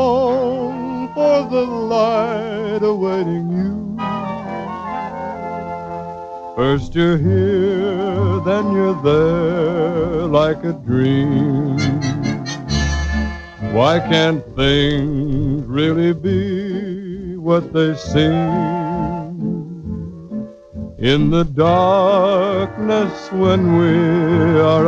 long for the light awaiting you. First you're here, then you're there like a dream. Why can't things really be what they seem? In the darkness when we are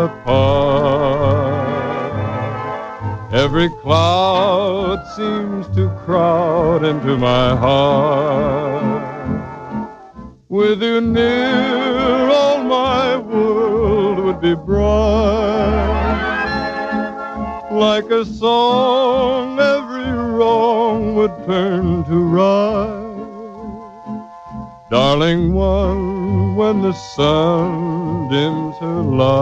apart, every cloud seems to crowd into my heart. With you near, all my world would be bright. Like a song, every wrong would turn to right. Darling one, when the sun dims her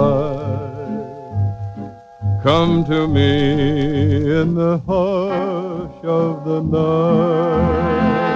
light, come to me in the hush of the night.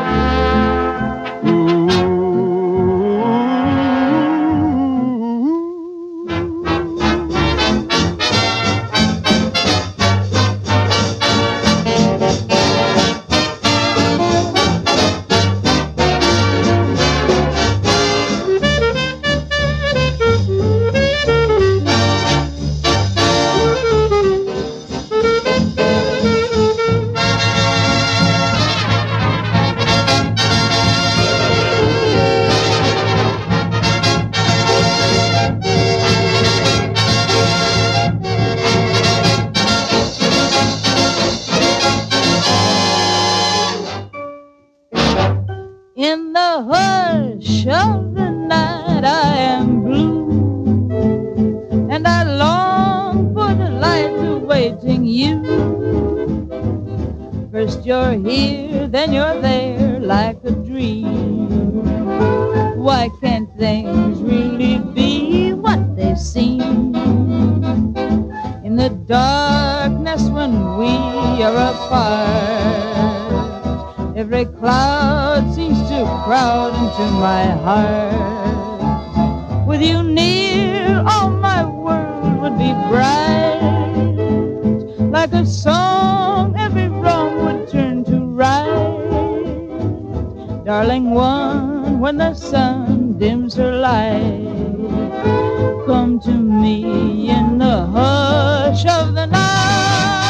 In the hush of the night I am blue, and I long for the light awaiting you. First you're here, then you're there like a dream. Why can't things really be what they seem? In the darkness when we are apart, every cloud seems to crowd into my heart. With you near, all my world would be bright. Like a song, every wrong would turn to right. Darling one, when the sun dims her light, come to me in the hush of the night.